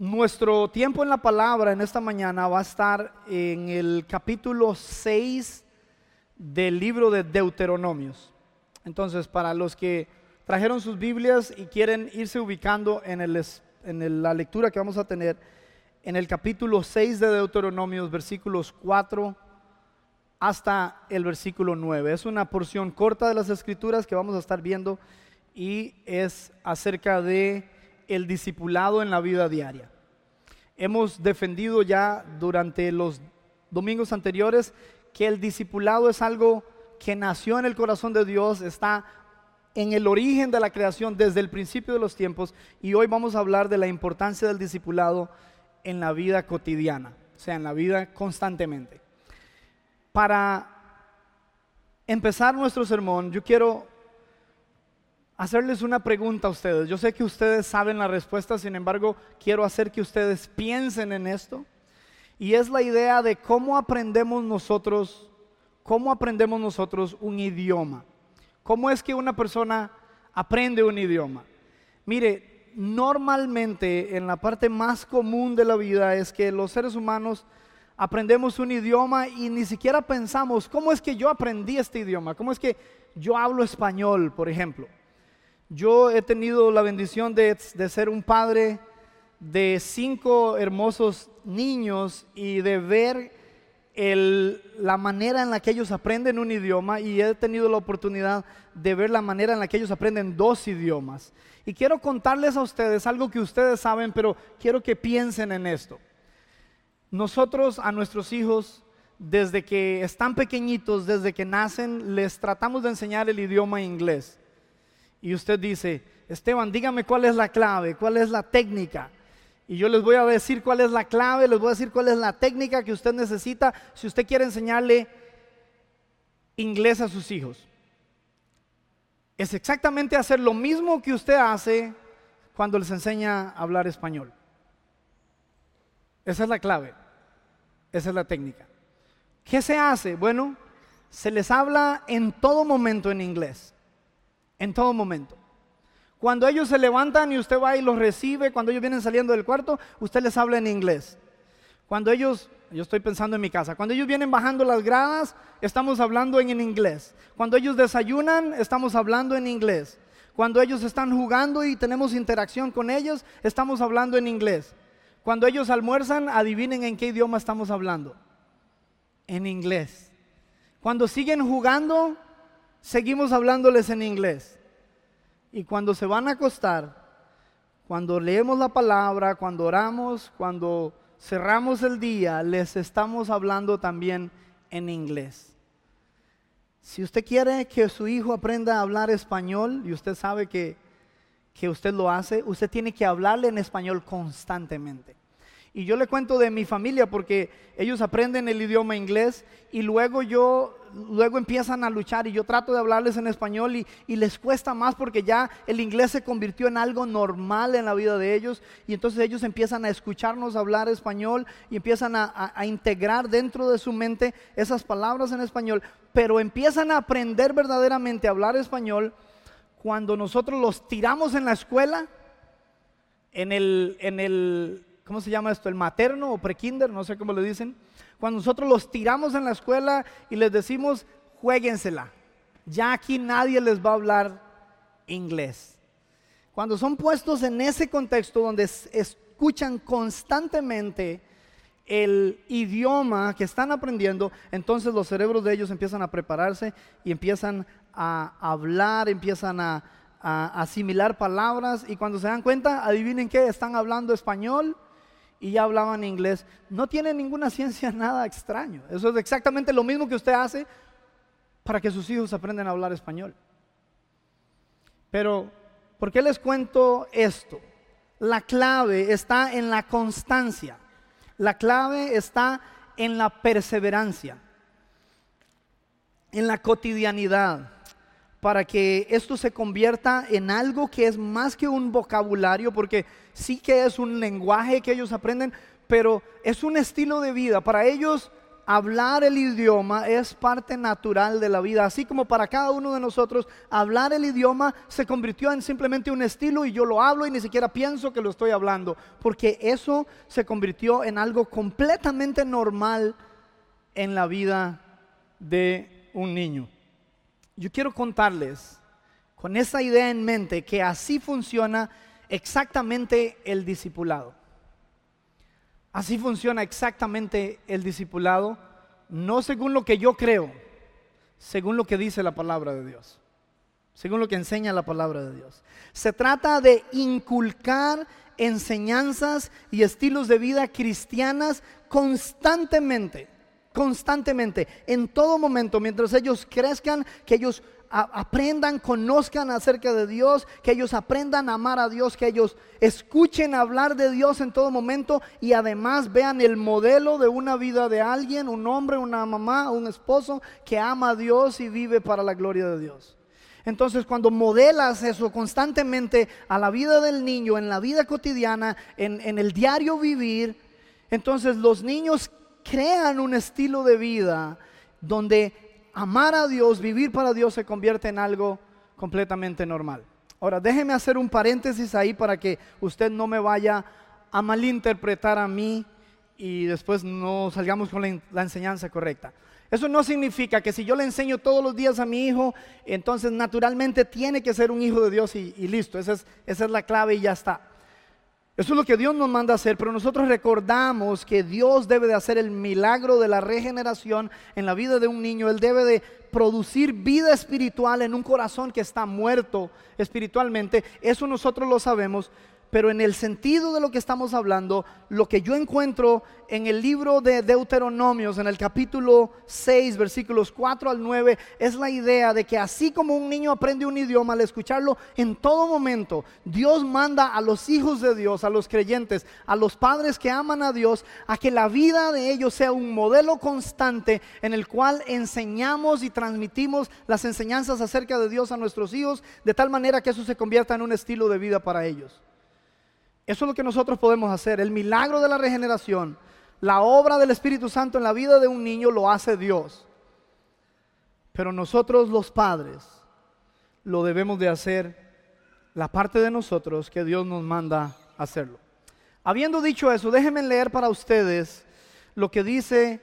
Nuestro tiempo en la palabra en esta mañana va a estar en el capítulo 6 del libro de Deuteronomios. Entonces, para los que trajeron sus Biblias y quieren irse ubicando en la lectura que vamos a tener, en el capítulo 6 de Deuteronomios, versículos 4 hasta el versículo 9. Es una porción corta de las Escrituras que vamos a estar viendo y es acerca de el discipulado en la vida diaria. Hemos defendido ya durante los domingos anteriores que el discipulado es algo que nació en el corazón de Dios, está en el origen de la creación desde el principio de los tiempos, y hoy vamos a hablar de la importancia del discipulado en la vida cotidiana, o sea, en la vida constantemente. Para empezar nuestro sermón, yo quiero hacerles una pregunta a ustedes. Yo sé que ustedes saben la respuesta, sin embargo, quiero hacer que ustedes piensen en esto. Y es la idea de cómo aprendemos nosotros un idioma. ¿Cómo es que una persona aprende un idioma? Mire, normalmente en la parte más común de la vida es que los seres humanos aprendemos un idioma y ni siquiera pensamos, ¿cómo es que yo aprendí este idioma? ¿Cómo es que yo hablo español, por ejemplo? Yo he tenido la bendición de ser un padre de 5 hermosos niños y de ver la manera en la que ellos aprenden un idioma, y he tenido la oportunidad de ver la manera en la que ellos aprenden 2 idiomas. Y quiero contarles a ustedes algo que ustedes saben, pero quiero que piensen en esto. Nosotros a nuestros hijos, desde que están pequeñitos, desde que nacen, les tratamos de enseñar el idioma inglés. Y usted dice, Esteban, dígame cuál es la clave, cuál es la técnica. Y yo les voy a decir cuál es la clave, les voy a decir cuál es la técnica que usted necesita si usted quiere enseñarle inglés a sus hijos. Es exactamente hacer lo mismo que usted hace cuando les enseña a hablar español. Esa es la clave, esa es la técnica. ¿Qué se hace? Bueno, se les habla en todo momento en inglés. En todo momento. Cuando ellos se levantan y usted va y los recibe, cuando ellos vienen saliendo del cuarto, usted les habla en inglés. Cuando yo estoy pensando en mi casa, cuando ellos vienen bajando las gradas, estamos hablando en inglés. Cuando ellos desayunan, estamos hablando en inglés. Cuando ellos están jugando y tenemos interacción con ellos, estamos hablando en inglés. Cuando ellos almuerzan, adivinen en qué idioma estamos hablando. En inglés. Cuando siguen jugando, seguimos hablándoles en inglés. Y cuando se van a acostar, cuando leemos la palabra, cuando oramos, cuando cerramos el día, les estamos hablando también en inglés. Si usted quiere que su hijo aprenda a hablar español, y usted sabe que usted lo hace, usted tiene que hablarle en español constantemente. Y yo le cuento de mi familia porque ellos aprenden el idioma inglés y luego empiezan a luchar, y yo trato de hablarles en español y les cuesta más porque ya el inglés se convirtió en algo normal en la vida de ellos, y entonces ellos empiezan a escucharnos hablar español y empiezan a integrar dentro de su mente esas palabras en español, pero empiezan a aprender verdaderamente a hablar español cuando nosotros los tiramos en la escuela, ¿cómo se llama esto? El materno o prekinder, no sé cómo le dicen. Cuando nosotros los tiramos en la escuela y les decimos, juéguensela. Ya aquí nadie les va a hablar inglés. Cuando son puestos en ese contexto donde escuchan constantemente el idioma que están aprendiendo, entonces los cerebros de ellos empiezan a prepararse y empiezan a hablar, empiezan a asimilar palabras, y cuando se dan cuenta, adivinen qué, están hablando español y ya hablaban inglés. No tiene ninguna ciencia, nada extraño. Eso es exactamente lo mismo que usted hace para que sus hijos aprendan a hablar español. Pero, ¿por qué les cuento esto? La clave está en la constancia. La clave está en la perseverancia, en la cotidianidad, para que esto se convierta en algo que es más que un vocabulario, porque sí que es un lenguaje que ellos aprenden, pero es un estilo de vida. Para ellos hablar el idioma es parte natural de la vida. Así como para cada uno de nosotros hablar el idioma se convirtió en simplemente un estilo y yo lo hablo y ni siquiera pienso que lo estoy hablando, porque eso se convirtió en algo completamente normal en la vida de un niño. Yo quiero contarles, con esa idea en mente, que así funciona exactamente el discipulado. Así funciona exactamente el discipulado, no según lo que yo creo, según lo que dice la palabra de Dios, según lo que enseña la palabra de Dios. Se trata de inculcar enseñanzas y estilos de vida cristianas constantemente, en todo momento, mientras ellos crezcan, que ellos aprendan, conozcan acerca de Dios, que ellos aprendan a amar a Dios, que ellos escuchen hablar de Dios en todo momento y además vean el modelo de una vida de alguien, un hombre, una mamá, un esposo que ama a Dios y vive para la gloria de Dios. Entonces, cuando modelas eso constantemente a la vida del niño, en la vida cotidiana, en el diario vivir, entonces los niños crean un estilo de vida donde amar a Dios, vivir para Dios se convierte en algo completamente normal. Ahora, déjeme hacer un paréntesis ahí para que usted no me vaya a malinterpretar a mí y después no salgamos con la enseñanza correcta. Eso no significa que si yo le enseño todos los días a mi hijo, entonces naturalmente tiene que ser un hijo de Dios y listo. Esa es la clave y ya está. Eso es lo que Dios nos manda a hacer, pero nosotros recordamos que Dios debe de hacer el milagro de la regeneración en la vida de un niño. Él debe de producir vida espiritual en un corazón que está muerto espiritualmente. Eso nosotros lo sabemos, pero en el sentido de lo que estamos hablando, lo que yo encuentro en el libro de Deuteronomios, en el capítulo 6, versículos 4 al 9, es la idea de que así como un niño aprende un idioma al escucharlo en todo momento, Dios manda a los hijos de Dios, a los creyentes, a los padres que aman a Dios, a que la vida de ellos sea un modelo constante en el cual enseñamos y transmitimos las enseñanzas acerca de Dios a nuestros hijos, de tal manera que eso se convierta en un estilo de vida para ellos. Eso es lo que nosotros podemos hacer. El milagro de la regeneración, la obra del Espíritu Santo en la vida de un niño lo hace Dios. Pero nosotros los padres lo debemos de hacer, la parte de nosotros que Dios nos manda a hacerlo. Habiendo dicho eso, déjenme leer para ustedes lo que dice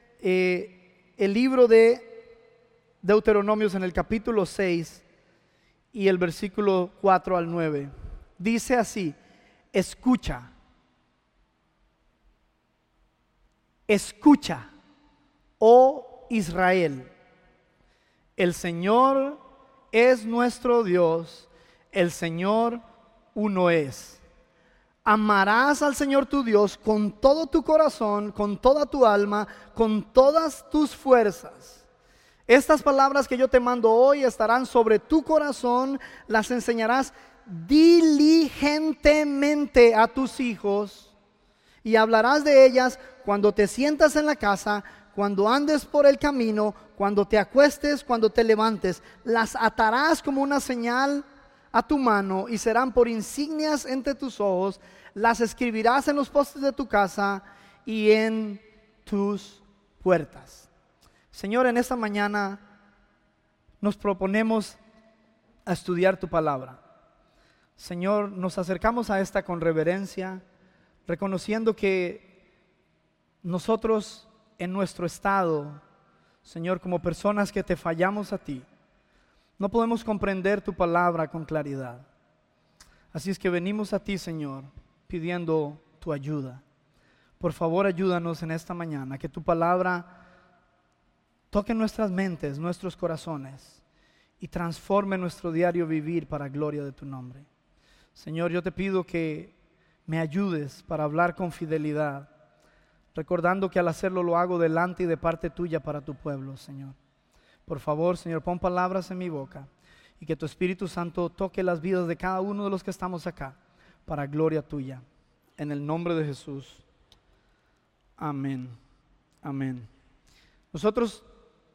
el libro de Deuteronomios en el capítulo 6 y el versículo 4 al 9. Dice así: escucha, oh Israel, el Señor es nuestro Dios, el Señor uno es. Amarás al Señor tu Dios con todo tu corazón, con toda tu alma, con todas tus fuerzas. Estas palabras que yo te mando hoy estarán sobre tu corazón, las enseñarás diligentemente a tus hijos y hablarás de ellas cuando te sientas en la casa, cuando andes por el camino, cuando te acuestes, cuando te levantes. Las atarás como una señal a tu mano y serán por insignias entre tus ojos. Las escribirás en los postes de tu casa y en tus puertas. Señor, en esta mañana nos proponemos a estudiar tu palabra. Señor, nos acercamos a esta con reverencia, reconociendo que nosotros en nuestro estado, Señor, como personas que te fallamos a ti, no podemos comprender tu palabra con claridad. Así es que venimos a ti, Señor, pidiendo tu ayuda. Por favor, ayúdanos en esta mañana, que tu palabra toque nuestras mentes, nuestros corazones y transforme nuestro diario vivir para gloria de tu nombre. Señor, yo te pido que me ayudes para hablar con fidelidad, recordando que al hacerlo lo hago delante y de parte tuya para tu pueblo, Señor. Por favor, Señor, pon palabras en mi boca y que tu Espíritu Santo toque las vidas de cada uno de los que estamos acá para gloria tuya. En el nombre de Jesús. Amén. Amén. Nosotros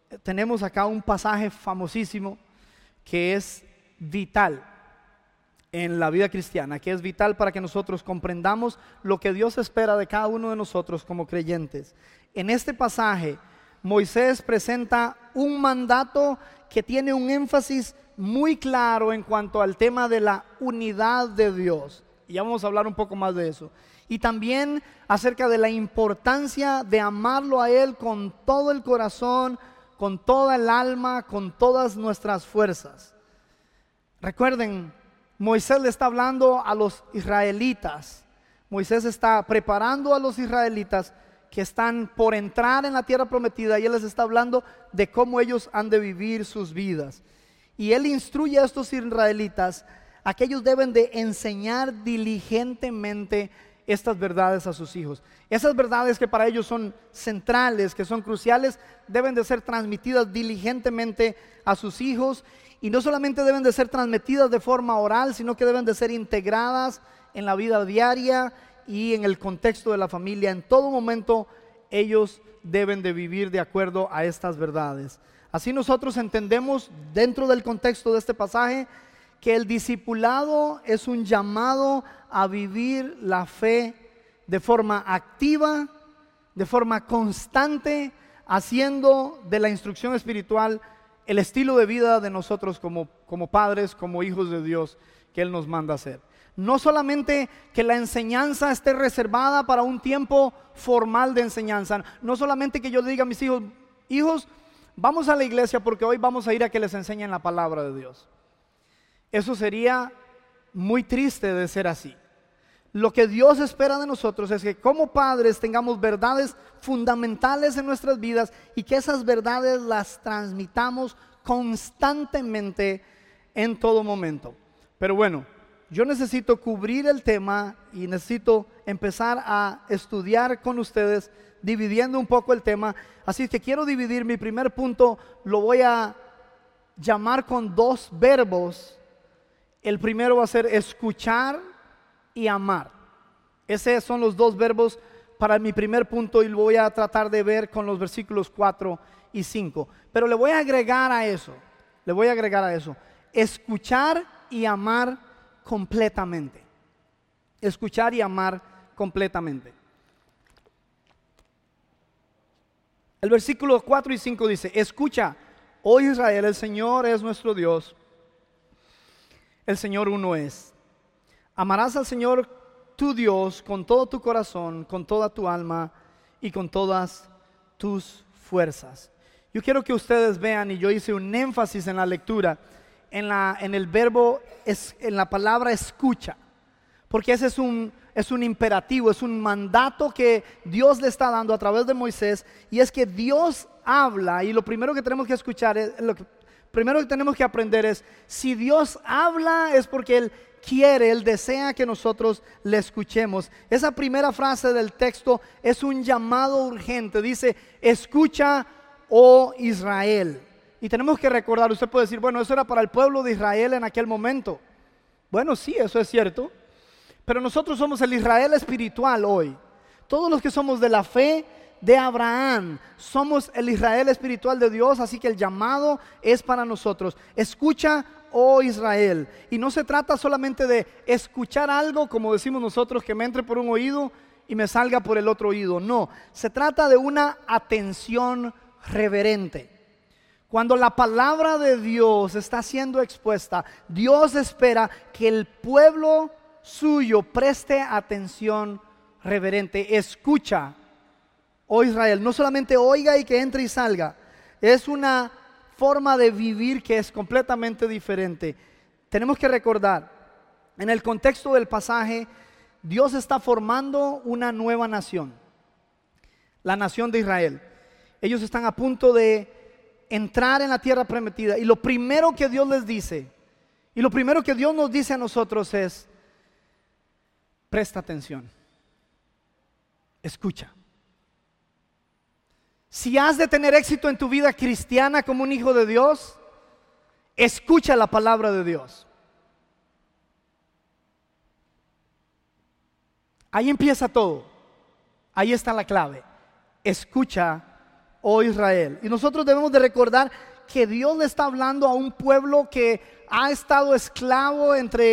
tenemos acá un pasaje famosísimo que es vital. en la vida cristiana, que es vital para que nosotros comprendamos lo que Dios espera de cada uno de nosotros como creyentes. En este pasaje, Moisés presenta un mandato que tiene un énfasis muy claro en cuanto al tema de la unidad de Dios. Y ya vamos a hablar un poco más de eso. Y también acerca de la importancia de amarlo a Él con todo el corazón, con toda el alma, con todas nuestras fuerzas. Recuerden, Moisés le está hablando a los israelitas. Moisés está preparando a los israelitas que están por entrar en la tierra prometida, y Él les está hablando de cómo ellos han de vivir sus vidas. Y Él instruye a estos israelitas a que ellos deben de enseñar diligentemente estas verdades a sus hijos. Esas verdades que para ellos son centrales, que son cruciales, deben de ser transmitidas diligentemente a sus hijos. Y no solamente deben de ser transmitidas de forma oral, sino que deben de ser integradas en la vida diaria y en el contexto de la familia. En todo momento ellos deben de vivir de acuerdo a estas verdades. Así nosotros entendemos dentro del contexto de este pasaje que el discipulado es un llamado a vivir la fe de forma activa, de forma constante, haciendo de la instrucción espiritual el estilo de vida de nosotros como padres, como hijos de Dios que Él nos manda hacer. No solamente que la enseñanza esté reservada para un tiempo formal de enseñanza, no solamente que yo le diga a mis hijos, hijos, vamos a la iglesia porque hoy vamos a ir a que les enseñen la palabra de Dios. Eso sería muy triste de ser así. Lo que Dios espera de nosotros es que como padres tengamos verdades fundamentales en nuestras vidas y que esas verdades las transmitamos constantemente en todo momento. Pero bueno, yo necesito cubrir el tema y necesito empezar a estudiar con ustedes, dividiendo un poco el tema. Así que quiero dividir mi primer punto, lo voy a llamar con dos verbos. El primero va a ser escuchar y amar. Esos son los dos verbos para mi primer punto y lo voy a tratar de ver con los versículos 4 y 5. Pero le voy a agregar a eso, escuchar y amar completamente. Escuchar y amar completamente. El versículo 4 y 5 dice: escucha, oh Israel, el Señor es nuestro Dios, el Señor uno es. Amarás al Señor tu Dios con todo tu corazón, con toda tu alma y con todas tus fuerzas. Yo quiero que ustedes vean, y yo hice un énfasis en la lectura, en el verbo, en la palabra escucha, porque ese es un imperativo, es un mandato que Dios le está dando a través de Moisés, y es que Dios habla, y lo primero que tenemos que escuchar, lo primero que tenemos que aprender es, si Dios habla es porque Él quiere, Él desea que nosotros le escuchemos. Esa primera frase del texto es un llamado urgente, dice, escucha, oh Israel. Y tenemos que recordar, usted puede decir, bueno, eso era para el pueblo de Israel en aquel momento. Bueno, sí, eso es cierto, pero nosotros somos el Israel espiritual hoy. Todos los que somos de la fe de Abraham, somos el Israel espiritual de Dios, así que el llamado es para nosotros. Escucha, oh Israel. Y no se trata solamente de escuchar algo, como decimos nosotros, que me entre por un oído y me salga por el otro oído. No, se trata de una atención reverente. Cuando la palabra de Dios está siendo expuesta, Dios espera que el pueblo suyo preste atención reverente. Escucha, oh Israel, no solamente oiga y que entre y salga, es una forma de vivir que es completamente diferente. Tenemos que recordar, en el contexto del pasaje, Dios está formando una nueva nación, la nación de Israel. Ellos están a punto de entrar en la tierra prometida, y lo primero que Dios les dice, y lo primero que Dios nos dice a nosotros es, presta atención, escucha. Si has de tener éxito en tu vida cristiana como un hijo de Dios, escucha la palabra de Dios. Ahí empieza todo. Ahí está la clave. Escucha, oh Israel. Y nosotros debemos de recordar que Dios le está hablando a un pueblo que ha estado esclavo entre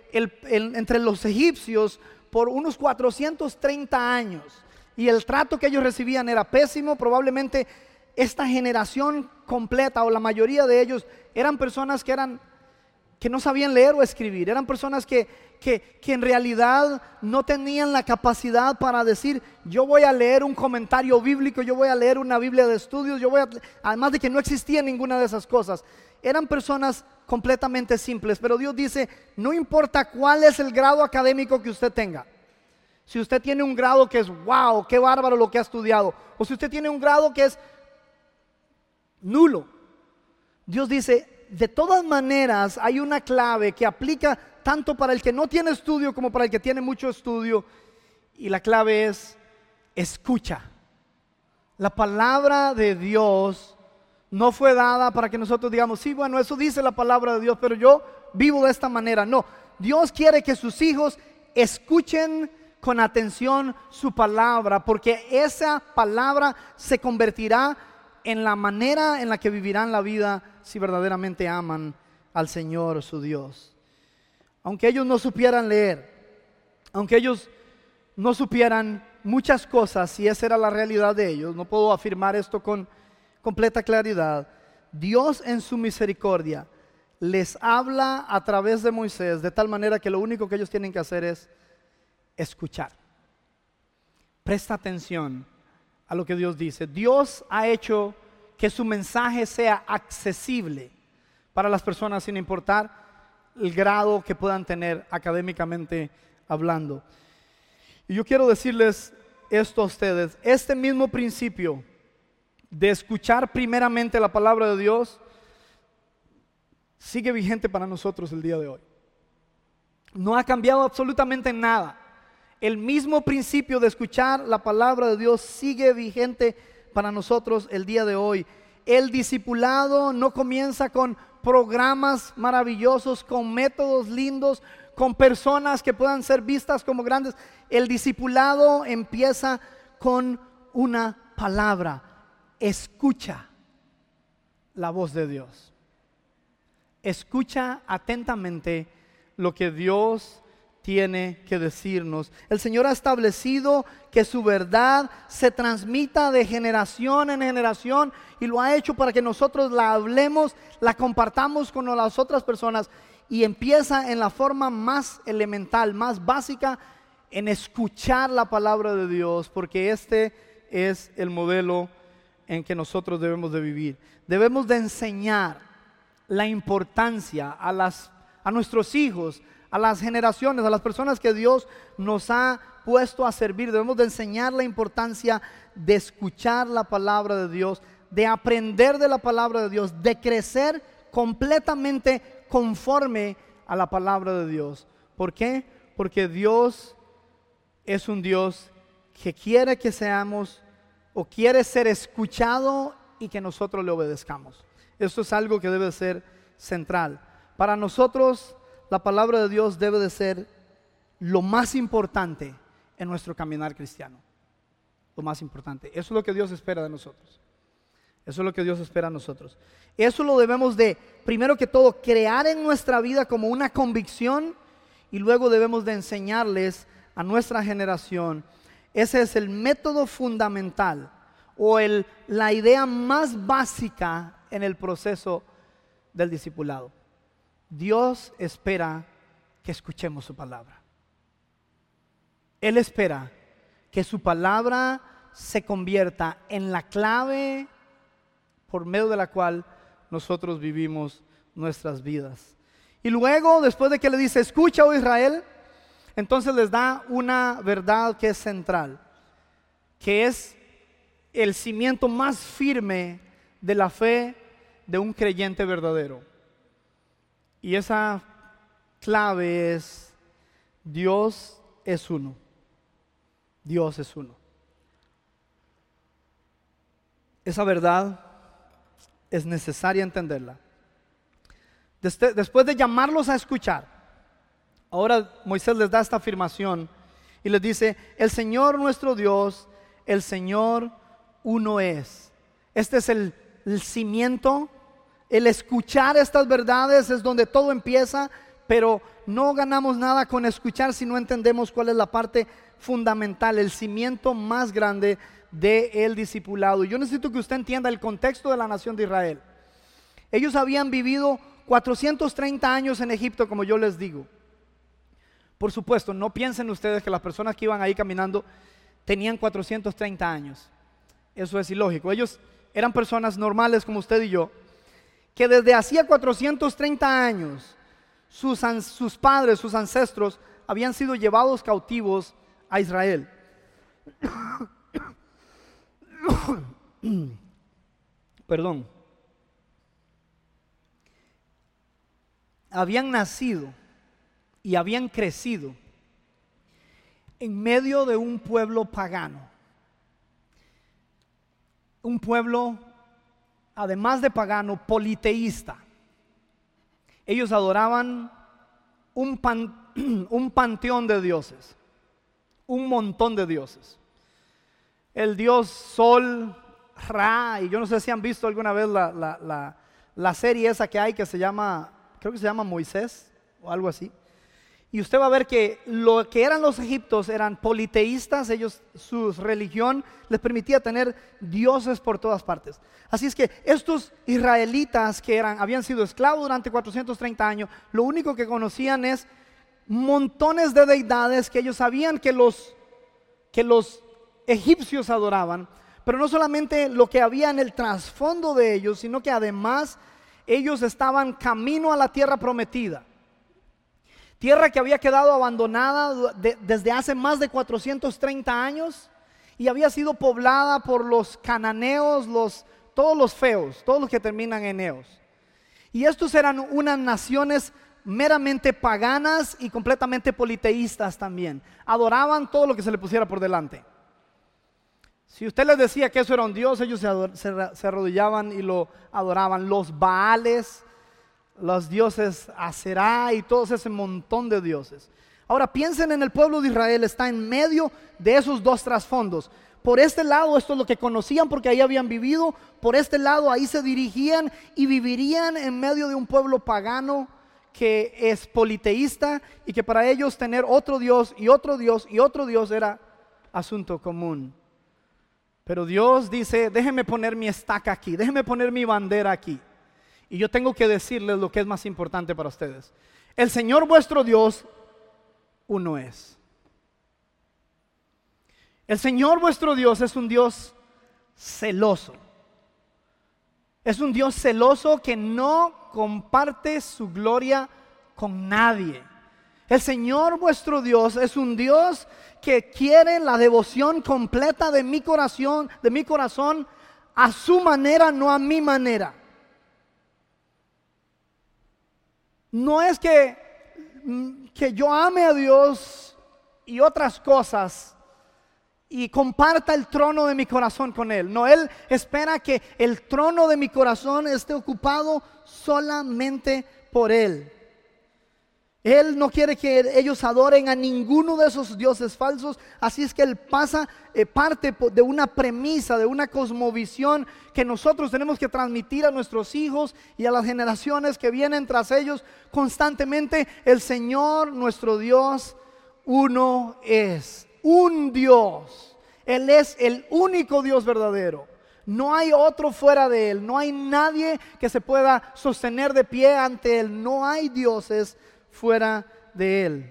entre los egipcios por unos 430 años. Y el trato que ellos recibían era pésimo. Probablemente esta generación completa, o la mayoría de ellos, eran personas que no sabían leer o escribir. Eran personas que en realidad no tenían la capacidad para decir: yo voy a leer un comentario bíblico, yo voy a leer una Biblia de estudios, además de que no existía ninguna de esas cosas. Eran personas completamente simples. Pero Dios dice: no importa cuál es el grado académico que usted tenga. Si usted tiene un grado que es wow, qué bárbaro lo que ha estudiado, o si usted tiene un grado que es nulo, Dios dice: de todas maneras hay una clave que aplica tanto para el que no tiene estudio como para el que tiene mucho estudio, y la clave es: escucha. La palabra de Dios no fue dada para que nosotros digamos: sí, bueno, eso dice la palabra de Dios, pero yo vivo de esta manera. No, Dios quiere que sus hijos escuchen con atención su palabra, porque esa palabra se convertirá en la manera en la que vivirán la vida si verdaderamente aman al Señor su Dios. Aunque ellos no supieran leer, aunque ellos no supieran muchas cosas, y esa era la realidad de ellos, no puedo afirmar esto con completa claridad, Dios en su misericordia les habla a través de Moisés, de tal manera que lo único que ellos tienen que hacer es escuchar. Presta atención a lo que Dios dice. Dios ha hecho que su mensaje sea accesible para las personas, sin importar el grado que puedan tener académicamente hablando. Y yo quiero decirles esto a ustedes: este mismo principio de escuchar primeramente la palabra de Dios sigue vigente para nosotros el día de hoy. No ha cambiado absolutamente nada. El mismo principio de escuchar la palabra de Dios sigue vigente para nosotros el día de hoy. El discipulado no comienza con programas maravillosos, con métodos lindos, con personas que puedan ser vistas como grandes. El discipulado empieza con una palabra: escucha la voz de Dios. Escucha atentamente lo que Dios tiene que decirnos. El Señor ha establecido que su verdad se transmita de generación en generación, y lo ha hecho para que nosotros la hablemos, la compartamos con las otras personas, y empieza en la forma más elemental, más básica, en escuchar la palabra de Dios, porque este es el modelo en que nosotros debemos de vivir. Debemos de enseñar la importancia a nuestros hijos, a las generaciones, a las personas que Dios nos ha puesto a servir. Debemos de enseñar la importancia de escuchar la palabra de Dios, de aprender de la palabra de Dios, de crecer completamente conforme a la palabra de Dios. ¿Por qué? Porque Dios es un Dios que quiere que seamos, o quiere ser escuchado, y que nosotros le obedezcamos. Esto es algo que debe ser central. Para nosotros, la palabra de Dios debe de ser lo más importante en nuestro caminar cristiano. Lo más importante. Eso es lo que Dios espera de nosotros. Eso es lo que Dios espera de nosotros. Eso lo debemos de, primero que todo, crear en nuestra vida como una convicción, y luego debemos de enseñarles a nuestra generación. Ese es el método fundamental, o la idea más básica en el proceso del discipulado. Dios espera que escuchemos su palabra. Él espera que su palabra se convierta en la clave por medio de la cual nosotros vivimos nuestras vidas. Y luego, después de que le dice: escucha, oh Israel, entonces les da una verdad que es central, que es el cimiento más firme de la fe de un creyente verdadero. Y esa clave es: Dios es uno. Dios es uno. Esa verdad es necesaria entenderla. Después de llamarlos a escuchar, ahora Moisés les da esta afirmación y les dice: el Señor nuestro Dios, el Señor uno es. Este es el cimiento. El escuchar estas verdades es donde todo empieza. pero no ganamos nada con escuchar si no entendemos cuál es la parte fundamental, el cimiento más grande del discipulado. Yo necesito que usted entienda el contexto de la nación de Israel. Ellos habían vivido 430 años en Egipto, como yo les digo. Por supuesto, no piensen ustedes que las personas que iban ahí caminando tenían 430 años. Eso es ilógico. Ellos eran personas normales como usted y yo, que desde hacía 430 años sus padres, sus ancestros habían sido llevados cautivos a Israel. Perdón. Habían nacido y habían crecido en medio de un pueblo pagano. Un pueblo, además de pagano, politeísta. Ellos adoraban un panteón de dioses, un montón de dioses. El dios Sol, Ra, y yo no sé si han visto alguna vez la serie esa que hay que se llama, creo que se llama Moisés o algo así. Y usted va a ver que lo que eran los egipcios eran politeístas. Ellos, su religión les permitía tener dioses por todas partes. Así es que estos israelitas que habían sido esclavos durante 430 años, lo único que conocían es montones de deidades que ellos sabían que los egipcios adoraban, pero no solamente lo que había en el trasfondo de ellos, sino que además ellos estaban camino a la tierra prometida. Tierra que había quedado abandonada desde hace más de 430 años y había sido poblada por los cananeos, todos los feos, todos los que terminan en eos. Y estos eran unas naciones meramente paganas y completamente politeístas también. Adoraban todo lo que se le pusiera por delante. Si usted les decía que eso era un dios, ellos se arrodillaban y lo adoraban. Los Baales, los dioses Aserá y todo ese montón de dioses. Ahora piensen en el pueblo de Israel, está en medio de esos dos trasfondos. Por este lado, esto es lo que conocían porque ahí habían vivido. Por este lado, ahí se dirigían y vivirían en medio de un pueblo pagano que es politeísta y que para ellos tener otro Dios y otro Dios y otro Dios era asunto común. Pero Dios dice, déjenme poner mi estaca aquí, déjenme poner mi bandera aquí. Y yo tengo que decirles lo que es más importante para ustedes. El Señor vuestro Dios, uno es. El Señor vuestro Dios es un Dios celoso. Es un Dios celoso que no comparte su gloria con nadie. El Señor vuestro Dios es un Dios que quiere la devoción completa de mi corazón a su manera, no a mi manera. No es que yo ame a Dios y otras cosas y comparta el trono de mi corazón con Él. No, Él espera que el trono de mi corazón esté ocupado solamente por Él. Él no quiere que ellos adoren a ninguno de esos dioses falsos. Así es que Él parte de una premisa, de una cosmovisión que nosotros tenemos que transmitir a nuestros hijos y a las generaciones que vienen tras ellos constantemente. El Señor nuestro Dios uno es, un Dios. Él es el único Dios verdadero. No hay otro fuera de Él. No hay nadie que se pueda sostener de pie ante Él. No hay dioses fuera de Él.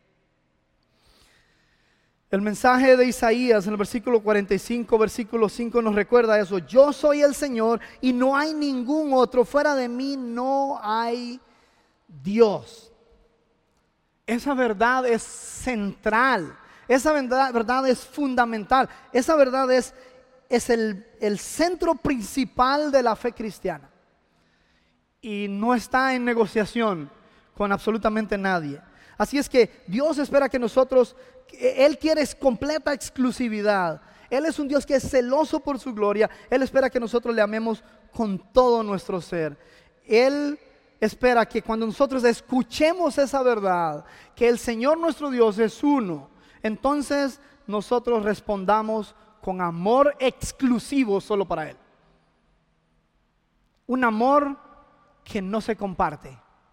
El mensaje de Isaías en el versículo 45, versículo 5 nos recuerda eso. Yo soy el Señor y no hay ningún otro, fuera de mí no hay Dios. Esa verdad es central, esa verdad es fundamental, esa verdad es el centro principal de la fe cristiana y no está en negociación con absolutamente nadie. Así es que Dios espera que nosotros, Él quiere completa exclusividad. Él es un Dios que es celoso por su gloria. Él espera que nosotros le amemos con todo nuestro ser. Él espera que cuando nosotros escuchemos esa verdad, que el Señor nuestro Dios es uno, entonces nosotros respondamos con amor exclusivo solo para Él. Un amor que no se comparte.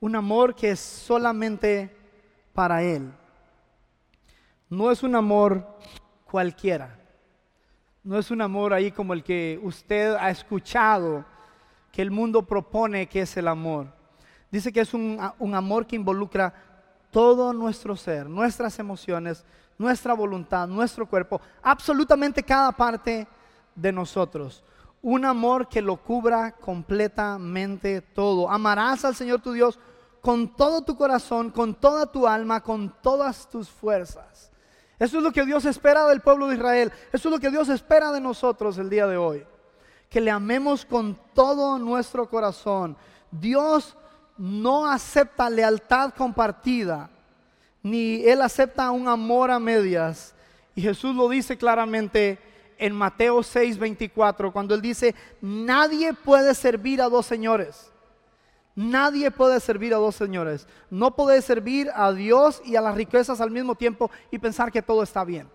un amor que es solamente para Él. No es un amor cualquiera. No es un amor ahí como el que usted ha escuchado que el mundo propone que es el amor. Dice que es un amor que involucra todo nuestro ser, nuestras emociones, nuestra voluntad, nuestro cuerpo, absolutamente cada parte de nosotros. Un amor que lo cubra completamente todo. Amarás al Señor tu Dios con todo tu corazón, con toda tu alma, con todas tus fuerzas. Eso es lo que Dios espera del pueblo de Israel. Eso es lo que Dios espera de nosotros el día de hoy. Que le amemos con todo nuestro corazón. Dios no acepta lealtad compartida, ni Él acepta un amor a medias. Y Jesús lo dice claramente en Mateo 6:24, cuando Él dice: nadie puede servir a dos señores. Nadie puede servir a dos señores. No puede servir a Dios y a las riquezas al mismo tiempo y pensar que todo está bien.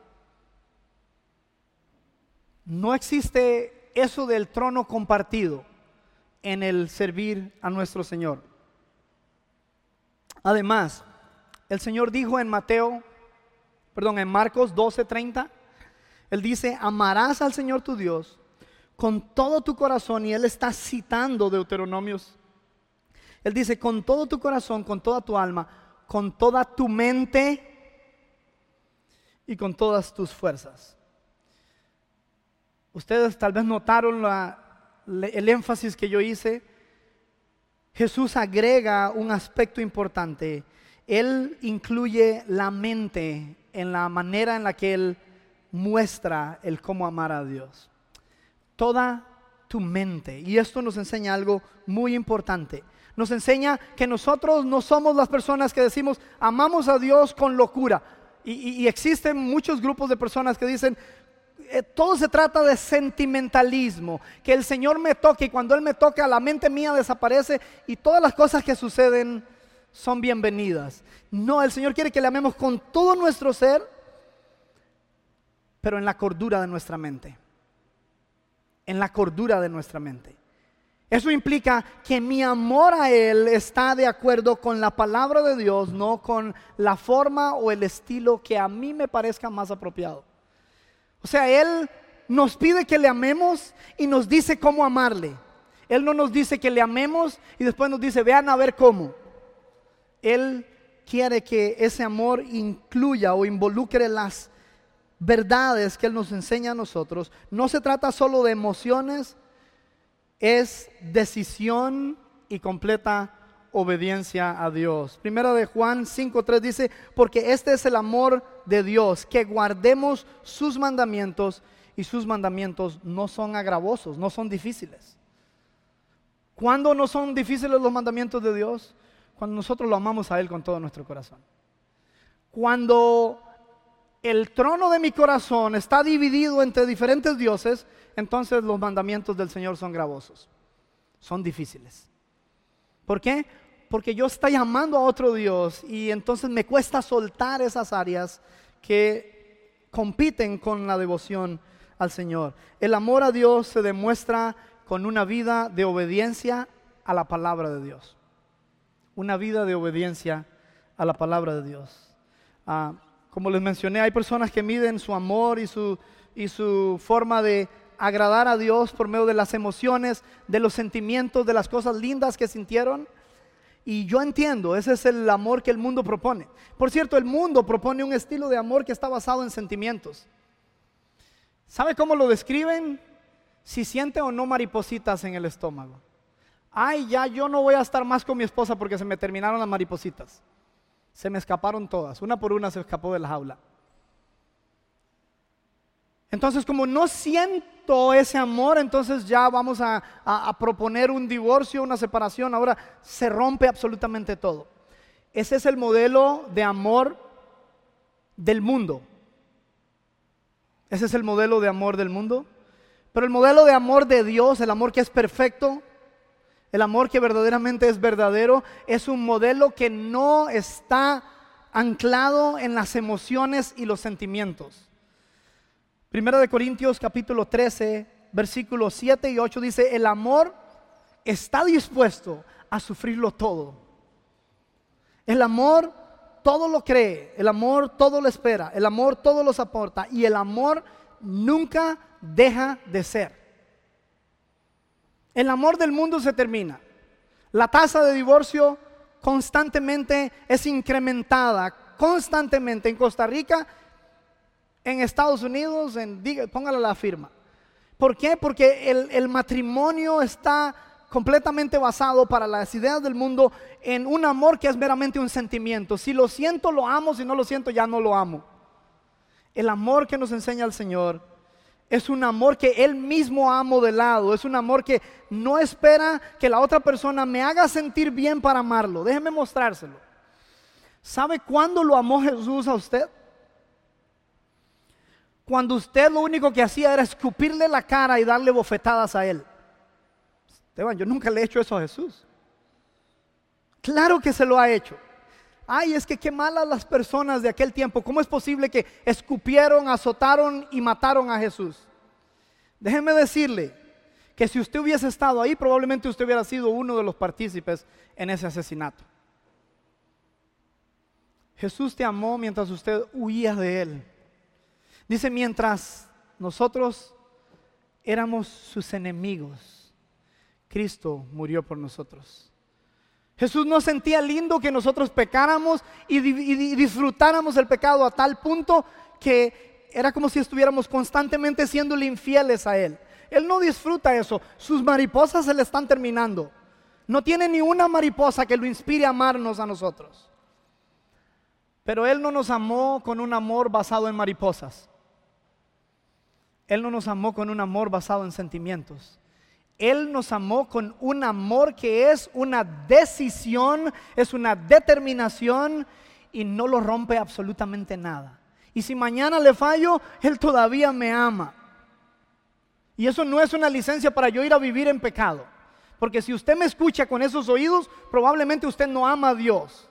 No existe eso del trono compartido en el servir a nuestro Señor. Además, el Señor dijo en en Marcos 12:30, Él dice: amarás al Señor tu Dios con todo tu corazón. Y Él está citando Deuteronomios. Él dice: con todo tu corazón, con toda tu alma, con toda tu mente y con todas tus fuerzas. Ustedes tal vez notaron el énfasis que yo hice. Jesús agrega un aspecto importante. Él incluye la mente en la manera en la que Él muestra el cómo amar a Dios. Toda tu mente. Y esto nos enseña algo muy importante. Nos enseña que nosotros no somos las personas que decimos amamos a Dios con locura. Y existen muchos grupos de personas que dicen todo se trata de sentimentalismo, que el Señor me toque y cuando Él me toca la mente mía desaparece y todas las cosas que suceden son bienvenidas. No, el Señor quiere que le amemos con todo nuestro ser, pero en la cordura de nuestra mente. En la cordura de nuestra mente. Eso implica que mi amor a Él está de acuerdo con la palabra de Dios, no con la forma o el estilo que a mí me parezca más apropiado. O sea, Él nos pide que le amemos y nos dice cómo amarle. Él no nos dice que le amemos y después nos dice vean a ver cómo. Él quiere que ese amor incluya o involucre las verdades que Él nos enseña a nosotros. No se trata solo de emociones, es decisión y completa obediencia a Dios. Primera de Juan 5:3 dice: porque este es el amor de Dios, que guardemos sus mandamientos, y sus mandamientos no son agravosos, no son difíciles. ¿Cuándo no son difíciles los mandamientos de Dios? Cuando nosotros lo amamos a Él con todo nuestro corazón. Cuando el trono de mi corazón está dividido entre diferentes dioses, entonces los mandamientos del Señor son gravosos, son difíciles. ¿Por qué? Porque yo estoy amando a otro Dios y entonces me cuesta soltar esas áreas que compiten con la devoción al Señor. El amor a Dios se demuestra con una vida de obediencia a la palabra de Dios. Una vida de obediencia a la palabra de Dios. Como les mencioné, hay personas que miden su amor y su forma de agradar a Dios por medio de las emociones, de los sentimientos, de las cosas lindas que sintieron. Y yo entiendo, ese es el amor que el mundo propone. Por cierto, el mundo propone un estilo de amor que está basado en sentimientos. ¿Sabe cómo lo describen? Si siente o no maripositas en el estómago. Ay, ya yo no voy a estar más con mi esposa porque se me terminaron las maripositas. Se me escaparon todas, una por una se escapó de la jaula. Entonces, como no siento ese amor, entonces ya vamos a proponer un divorcio, una separación. Ahora se rompe absolutamente todo. Ese es el modelo de amor del mundo. Ese es el modelo de amor del mundo. Pero el modelo de amor de Dios, el amor que es perfecto, el amor que verdaderamente es verdadero, es un modelo que no está anclado en las emociones y los sentimientos. Primera de Corintios capítulo 13, versículos 7 y 8 dice: el amor está dispuesto a sufrirlo todo. El amor todo lo cree, el amor todo lo espera, el amor todo lo soporta y el amor nunca deja de ser. El amor del mundo se termina. La tasa de divorcio constantemente es incrementada, constantemente en Costa Rica, en Estados Unidos, póngale la firma. ¿Por qué? Porque el matrimonio está completamente basado para las ideas del mundo en un amor que es meramente un sentimiento. Si lo siento, lo amo; si no lo siento, ya no lo amo. El amor que nos enseña el Señor es un amor que Él mismo ha modelado. Es un amor que no espera que la otra persona me haga sentir bien para amarlo. Déjeme mostrárselo. ¿Sabe cuándo lo amó Jesús a usted? Cuando usted lo único que hacía era escupirle la cara y darle bofetadas a Él. Esteban, yo nunca le he hecho eso a Jesús. Claro que se lo ha hecho. Ay, es que qué malas las personas de aquel tiempo. ¿Cómo es posible que escupieron, azotaron y mataron a Jesús? Déjeme decirle que si usted hubiese estado ahí, probablemente usted hubiera sido uno de los partícipes en ese asesinato. Jesús te amó mientras usted huía de Él. Dice, mientras nosotros éramos sus enemigos, Cristo murió por nosotros. Jesús no sentía lindo que nosotros pecáramos y disfrutáramos el pecado a tal punto que era como si estuviéramos constantemente siéndole infieles a Él. Él no disfruta eso. Sus mariposas se le están terminando. No tiene ni una mariposa que lo inspire a amarnos a nosotros. Pero Él no nos amó con un amor basado en mariposas. Él no nos amó con un amor basado en sentimientos. Él nos amó con un amor que es una decisión, es una determinación y no lo rompe absolutamente nada. Y si mañana le fallo, Él todavía me ama. Y eso no es una licencia para yo ir a vivir en pecado. Porque si usted me escucha con esos oídos, probablemente usted no ama a Dios.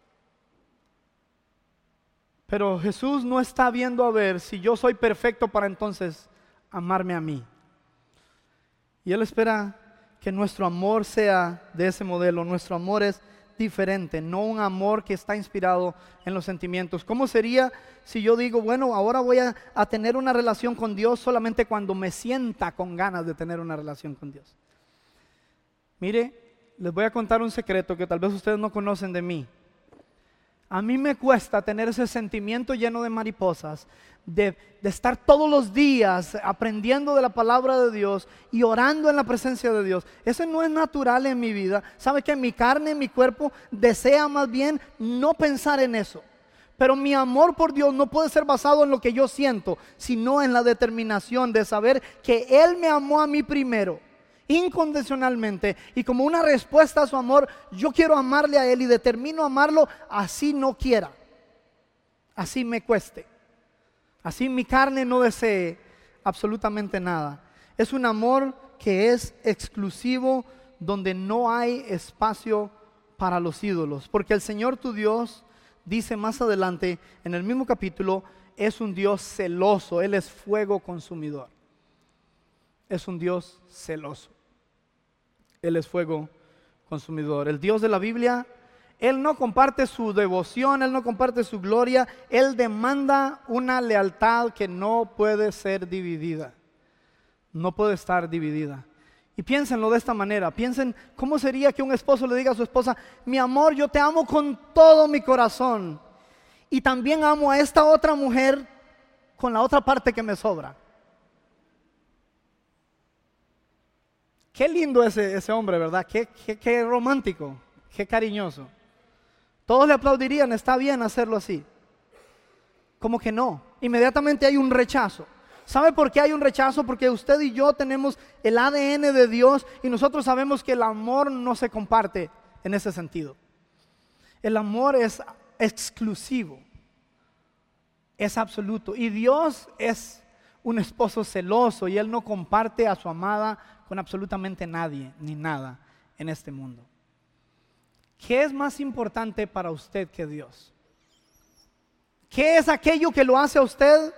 Pero Jesús no está viendo a ver si yo soy perfecto para entonces amarme a mí. Y Él espera que nuestro amor sea de ese modelo. Nuestro amor es diferente, no un amor que está inspirado en los sentimientos. ¿Cómo sería si yo digo, bueno, ahora voy a tener una relación con Dios solamente cuando me sienta con ganas de tener una relación con Dios? Mire, les voy a contar un secreto que tal vez ustedes no conocen de mí. A mí me cuesta tener ese sentimiento lleno de mariposas, de estar todos los días aprendiendo de la palabra de Dios y orando en la presencia de Dios. Eso no es natural en mi vida. ¿Sabe que mi carne, mi cuerpo desea más bien no pensar en eso? Pero mi amor por Dios no puede ser basado en lo que yo siento, sino en la determinación de saber que Él me amó a mí primero, incondicionalmente, y como una respuesta a su amor, yo quiero amarle a Él y determino amarlo así no quiera, así me cueste, así mi carne no desee absolutamente nada. Es un amor que es exclusivo, donde no hay espacio para los ídolos, porque el Señor tu Dios, dice más adelante en el mismo capítulo, es un Dios celoso. Él es fuego consumidor. Es un Dios celoso. Él es fuego consumidor. El Dios de la Biblia, Él no comparte su devoción, Él no comparte su gloria. Él demanda una lealtad que no puede ser dividida. No puede estar dividida. Y piénsenlo de esta manera. Piensen cómo sería que un esposo le diga a su esposa: mi amor, yo te amo con todo mi corazón, y también amo a esta otra mujer con la otra parte que me sobra. Qué lindo ese hombre, ¿verdad? Qué romántico, qué cariñoso. Todos le aplaudirían, está bien hacerlo así. Como que no, inmediatamente hay un rechazo. ¿Sabe por qué hay un rechazo? Porque usted y yo tenemos el ADN de Dios y nosotros sabemos que el amor no se comparte en ese sentido. El amor es exclusivo, es absoluto, y Dios es un esposo celoso y Él no comparte a su amada con absolutamente nadie ni nada en este mundo. ¿Qué es más importante para usted que Dios? ¿Qué es aquello que lo hace a usted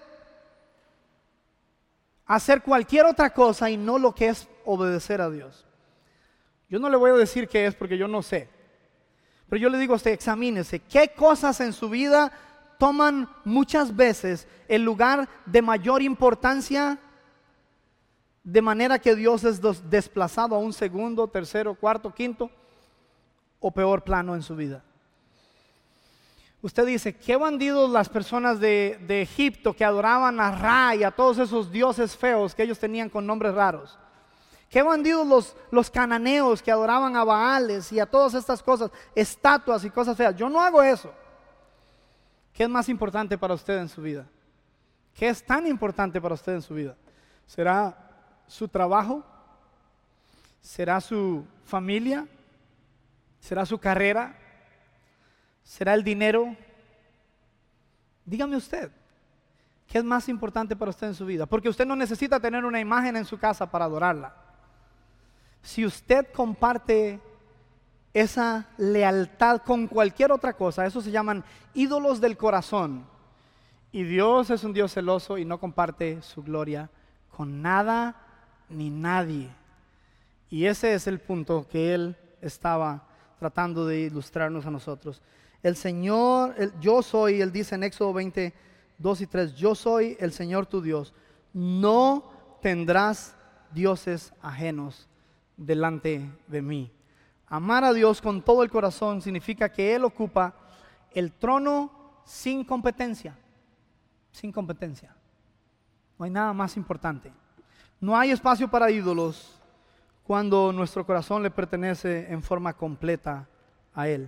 hacer cualquier otra cosa y no lo que es obedecer a Dios? Yo no le voy a decir qué es porque yo no sé, Pero yo le digo a usted, examínese, ¿qué cosas en su vida toman muchas veces el lugar de mayor importancia, de manera que Dios es desplazado a un segundo, tercero, cuarto, quinto o peor plano en su vida? Usted dice, qué bandidos las personas de Egipto que adoraban a Ra y a todos esos dioses feos que ellos tenían con nombres raros. Qué bandidos los cananeos que adoraban a Baales y a todas estas cosas, estatuas y cosas feas. Yo no hago eso. ¿Qué es más importante para usted en su vida? ¿Qué es tan importante para usted en su vida? ¿Será su trabajo? ¿Será su familia? ¿Será su carrera? ¿Será el dinero? Dígame usted, ¿qué es más importante para usted en su vida? Porque usted no necesita tener una imagen en su casa para adorarla. Si usted comparte esa lealtad con cualquier otra cosa, eso se llaman ídolos del corazón. Y Dios es un Dios celoso y no comparte su gloria con nada ni nadie. Y ese es el punto que Él estaba tratando de ilustrarnos a nosotros. El Señor, yo soy, Él dice en Éxodo 20, 2 y 3, yo soy el Señor tu Dios. No tendrás dioses ajenos delante de mí. Amar a Dios con todo el corazón significa que Él ocupa el trono sin competencia. Sin competencia. No hay nada más importante. No hay espacio para ídolos cuando nuestro corazón le pertenece en forma completa a Él.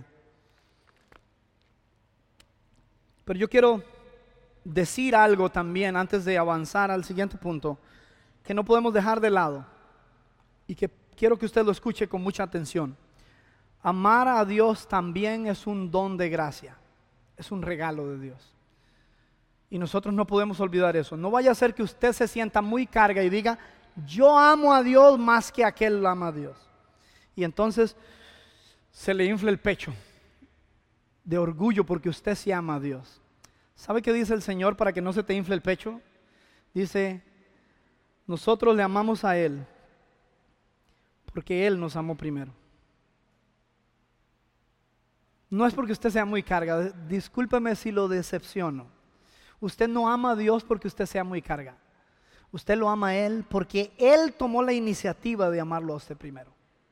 Pero yo quiero decir algo también antes de avanzar al siguiente punto, que no podemos dejar de lado y que quiero que usted lo escuche con mucha atención. Amar a Dios también es un don de gracia, es un regalo de Dios. Y nosotros no podemos olvidar eso. No vaya a ser que usted se sienta muy carga y diga, yo amo a Dios más que aquel ama a Dios. Y entonces se le infla el pecho de orgullo porque usted sí ama a Dios. ¿Sabe qué dice el Señor para que no se te infle el pecho? Dice, nosotros le amamos a Él porque Él nos amó primero. No es porque usted sea muy carga, discúlpeme si lo decepciono. Usted no ama a Dios porque usted sea muy carga. Usted lo ama a Él porque Él tomó la iniciativa de amarlo a usted primero.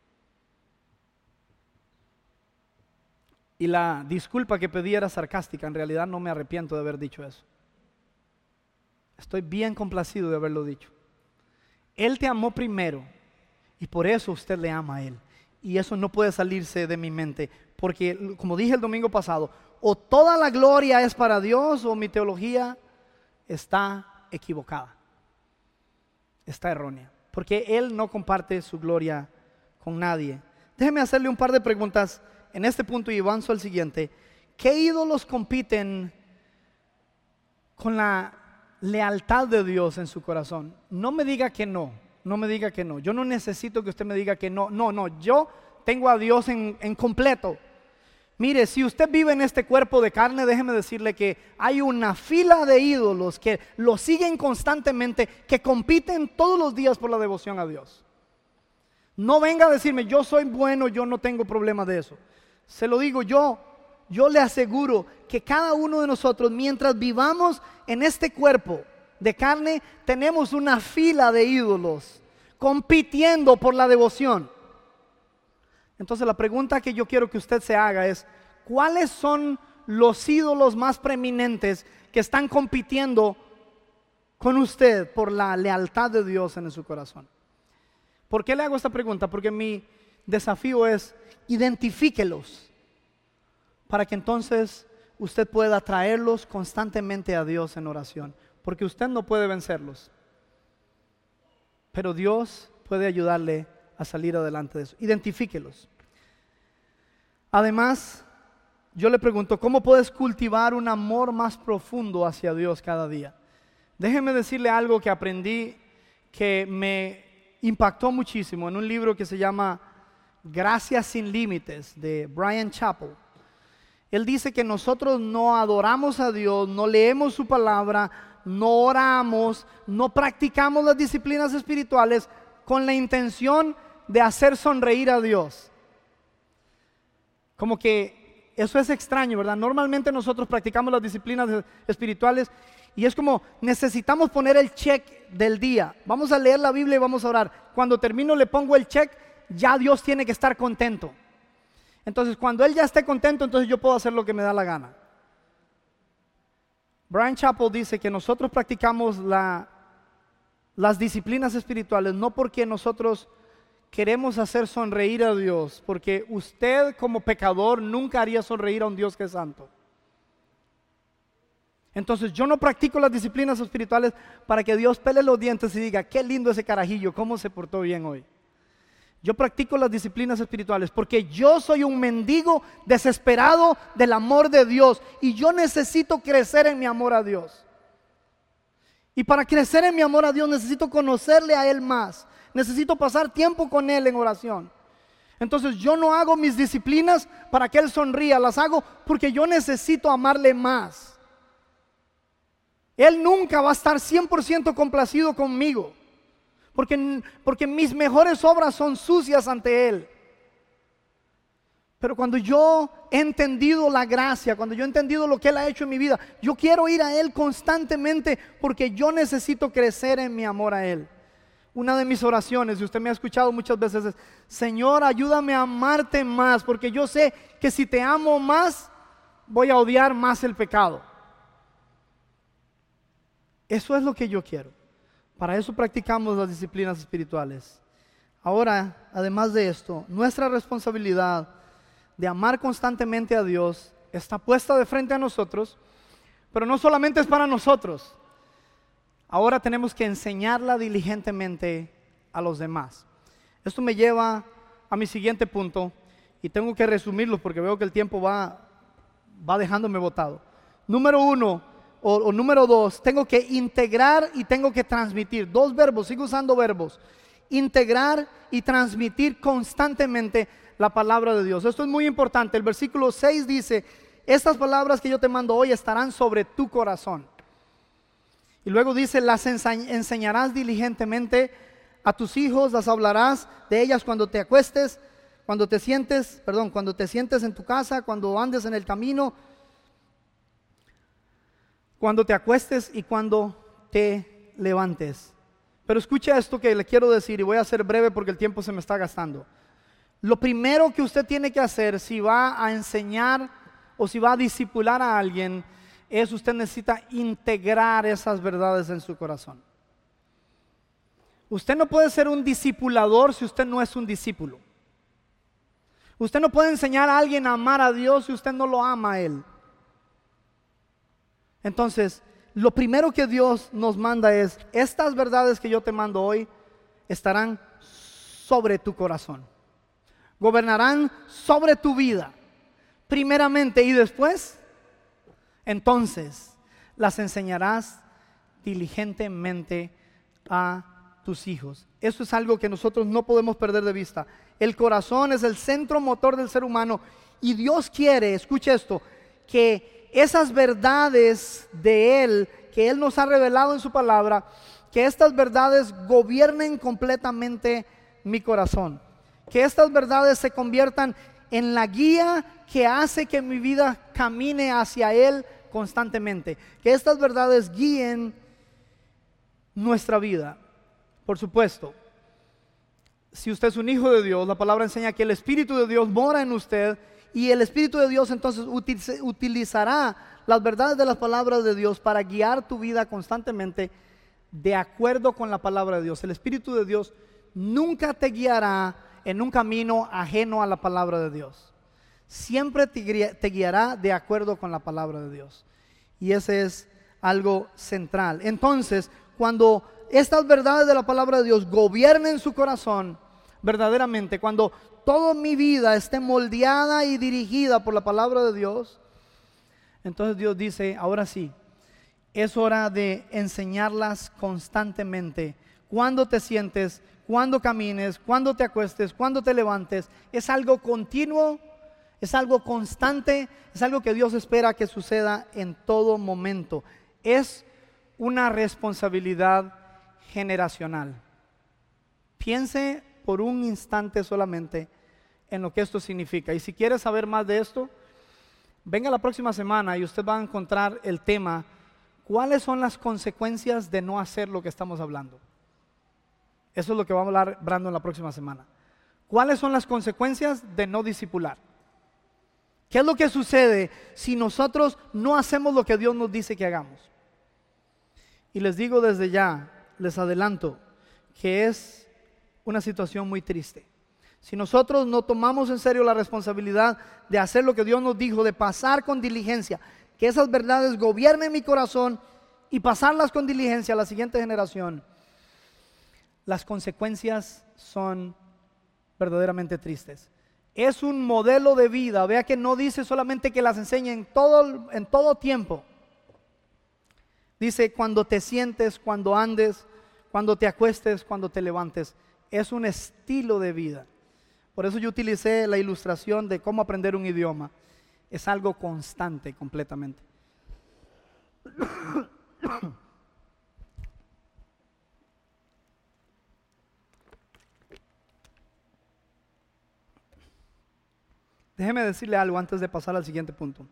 Y la disculpa que pedí era sarcástica, en realidad no me arrepiento de haber dicho eso. Estoy bien complacido de haberlo dicho. Él te amó primero y por eso usted le ama a Él. Y eso no puede salirse de mi mente, porque como dije el domingo pasado, o toda la gloria es para Dios o mi teología está equivocada, está errónea, porque Él no comparte su gloria con nadie. Déjeme hacerle un par de preguntas en este punto y avanzo al siguiente. ¿Qué ídolos compiten con la lealtad de Dios en su corazón? No me diga que no, no me diga que no. Yo no necesito que usted me diga que no. No, yo tengo a Dios en completo. Mire, si usted vive en este cuerpo de carne, déjeme decirle que hay una fila de ídolos que lo siguen constantemente, que compiten todos los días por la devoción a Dios. No venga a decirme, yo soy bueno, yo no tengo problema de eso. Se lo digo yo le aseguro que cada uno de nosotros, mientras vivamos en este cuerpo de carne, tenemos una fila de ídolos compitiendo por la devoción. Entonces la pregunta que yo quiero que usted se haga es, ¿cuáles son los ídolos más preeminentes que están compitiendo con usted por la lealtad de Dios en su corazón? ¿Por qué le hago esta pregunta? Porque mi desafío es, identifíquelos para que entonces usted pueda traerlos constantemente a Dios en oración, porque usted no puede vencerlos, pero Dios puede ayudarle a salir adelante de eso. Identifíquelos. Además, yo le pregunto, ¿cómo puedes cultivar un amor más profundo hacia Dios cada día? Déjeme decirle algo que aprendí que me impactó muchísimo en un libro que se llama Gracia sin Límites, de Bryan Chapell. Él dice que nosotros no adoramos a Dios, no leemos su palabra, no oramos, no practicamos las disciplinas espirituales con la intención de hacer sonreír a Dios. Como que eso es extraño, ¿verdad? Normalmente nosotros practicamos las disciplinas espirituales y es como necesitamos poner el check del día. Vamos a leer la Biblia y vamos a orar. Cuando termino le pongo el check, ya Dios tiene que estar contento. Entonces cuando Él ya esté contento, entonces yo puedo hacer lo que me da la gana. Bryan Chapell dice que nosotros practicamos las disciplinas espirituales no porque nosotros queremos hacer sonreír a Dios, porque usted como pecador nunca haría sonreír a un Dios que es santo. Entonces yo no practico las disciplinas espirituales para que Dios pele los dientes y diga, qué lindo ese carajillo, cómo se portó bien hoy. Yo practico las disciplinas espirituales porque yo soy un mendigo desesperado del amor de Dios y yo necesito crecer en mi amor a Dios. Y para crecer en mi amor a Dios necesito conocerle a Él más. Necesito pasar tiempo con Él en oración. Entonces yo no hago mis disciplinas para que Él sonría, las hago porque yo necesito amarle más. Él nunca va a estar 100% complacido conmigo, porque mis mejores obras son sucias ante Él. Pero cuando yo he entendido la gracia, cuando yo he entendido lo que Él ha hecho en mi vida, yo quiero ir a Él constantemente porque yo necesito crecer en mi amor a Él. Una de mis oraciones, y usted me ha escuchado muchas veces, es: Señor, ayúdame a amarte más, porque yo sé que si te amo más, voy a odiar más el pecado. Eso es lo que yo quiero. Para eso practicamos las disciplinas espirituales. Ahora, además de esto, nuestra responsabilidad de amar constantemente a Dios está puesta de frente a nosotros, pero no solamente es para nosotros. Ahora tenemos que enseñarla diligentemente a los demás. Esto me lleva a mi siguiente punto y tengo que resumirlo porque veo que el tiempo va dejándome botado. Número 1 o número 2, tengo que integrar y tengo que transmitir. 2 verbos, sigo usando verbos. Integrar y transmitir constantemente la palabra de Dios. Esto es muy importante. El versículo 6 dice: estas palabras que yo te mando hoy estarán sobre tu corazón. Y luego dice: las enseñarás diligentemente a tus hijos, las hablarás de ellas cuando te acuestes, cuando te sientes en tu casa, cuando andes en el camino, cuando te acuestes y cuando te levantes. Pero escucha esto que le quiero decir y voy a ser breve porque el tiempo se me está gastando. Lo primero que usted tiene que hacer si va a enseñar o si va a discipular a alguien es usted necesita integrar esas verdades en su corazón. Usted no puede ser un discipulador si usted no es un discípulo. Usted no puede enseñar a alguien a amar a Dios si usted no lo ama a Él. Entonces, lo primero que Dios nos manda es: estas verdades que yo te mando hoy estarán sobre tu corazón. Gobernarán sobre tu vida, primeramente, y después, entonces, las enseñarás diligentemente a tus hijos. Eso es algo que nosotros no podemos perder de vista. El corazón es el centro motor del ser humano y Dios quiere, escuche esto, que esas verdades de Él, que Él nos ha revelado en su palabra, que estas verdades gobiernen completamente mi corazón. Que estas verdades se conviertan en la guía que hace que mi vida camine hacia Él constantemente. Que estas verdades guíen nuestra vida. Por supuesto, si usted es un hijo de Dios, la palabra enseña que el Espíritu de Dios mora en usted. Y el Espíritu de Dios entonces utilizará las verdades de las palabras de Dios para guiar tu vida constantemente de acuerdo con la palabra de Dios. El Espíritu de Dios nunca te guiará en un camino ajeno a la palabra de Dios. Siempre te guiará de acuerdo con la palabra de Dios. Y ese es algo central. Entonces, cuando estas verdades de la palabra de Dios gobiernen su corazón, verdaderamente, cuando toda mi vida esté moldeada y dirigida por la palabra de Dios, entonces Dios dice: ahora sí, es hora de enseñarlas constantemente. Cuando te sientes, cuando camines, cuando te acuestes, cuando te levantes. Es algo continuo, es algo constante, es algo que Dios espera que suceda en todo momento. Es una responsabilidad generacional. Piense por un instante solamente en lo que esto significa. Y si quieres saber más de esto, Venga la próxima semana y usted va a encontrar el tema, ¿cuáles son las consecuencias de no hacer lo que estamos hablando? Eso es lo que va a hablar Brandon la próxima semana. ¿Cuáles son las consecuencias de no discipular? ¿Qué es lo que sucede si nosotros no hacemos lo que Dios nos dice que hagamos? Y les digo desde ya, les adelanto, que es una situación muy triste. Si nosotros no tomamos en serio la responsabilidad de hacer lo que Dios nos dijo, de pasar con diligencia, que esas verdades gobiernen mi corazón y pasarlas con diligencia a la siguiente generación, las consecuencias son verdaderamente tristes. Es un modelo de vida. Vea que no dice solamente que las enseñe en todo tiempo. Dice cuando te sientes, cuando andes, cuando te acuestes, cuando te levantes. Es un estilo de vida. Por eso yo utilicé la ilustración de cómo aprender un idioma. Es algo constante completamente. Déjeme decirle algo antes de pasar al siguiente punto.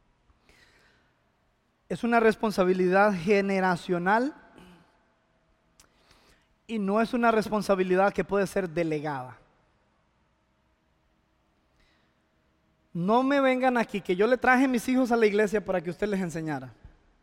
Es una responsabilidad generacional y no es una responsabilidad que puede ser delegada. No me vengan aquí que yo le traje mis hijos a la iglesia para que usted les enseñara.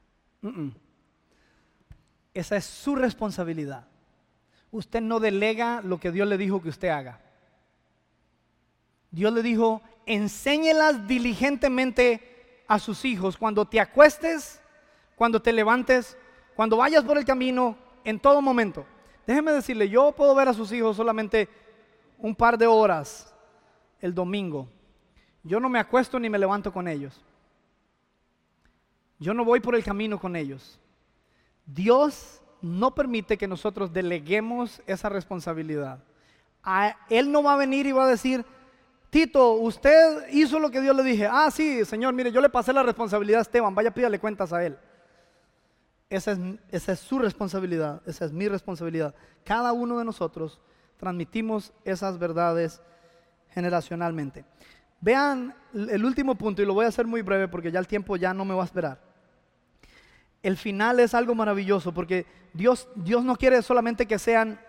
Esa es su responsabilidad. Usted no delega lo que Dios le dijo que usted haga. Dios le dijo, enséñelas diligentemente a sus hijos cuando te acuestes, cuando te levantes, cuando vayas por el camino, en todo momento. Déjeme decirle, yo puedo ver a sus hijos solamente un par de horas el domingo. Yo no me acuesto ni me levanto con ellos. Yo no voy por el camino con ellos. Dios no permite que nosotros deleguemos esa responsabilidad. Él no va a venir y va a decir, Tito, usted hizo lo que Dios le dije. Ah, sí, Señor, mire, yo le pasé la responsabilidad a Esteban, vaya, pídale cuentas a él. Esa es su responsabilidad, esa es mi responsabilidad. Cada uno de nosotros transmitimos esas verdades generacionalmente. Vean el último punto, y lo voy a hacer muy breve porque ya el tiempo ya no me va a esperar. El final es algo maravilloso porque Dios no quiere solamente que sean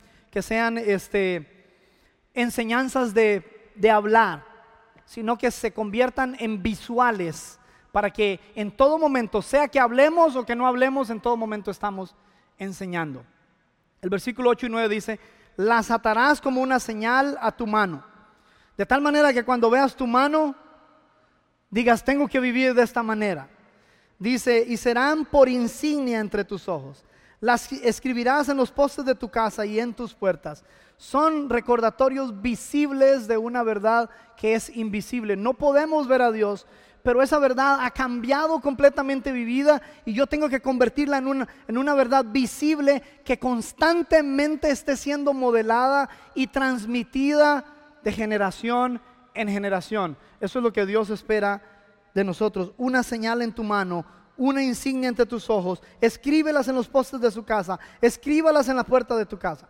enseñanzas de hablar, sino que se conviertan en visuales para que en todo momento, sea que hablemos o que no hablemos, en todo momento estamos enseñando. El versículo 8 y 9 dice, las atarás como una señal a tu mano, de tal manera que cuando veas tu mano, digas, tengo que vivir de esta manera. Dice, y serán por insignia entre tus ojos. Las escribirás en los postes de tu casa y en tus puertas. Son recordatorios visibles de una verdad que es invisible. No podemos ver a Dios, pero esa verdad ha cambiado completamente mi vida y yo tengo que convertirla en una verdad visible que constantemente esté siendo modelada y transmitida de generación en generación. Eso es lo que Dios espera de nosotros. Una señal en tu mano, una insignia entre tus ojos. Escríbelas en los postes de su casa, escríbalas en la puerta de tu casa.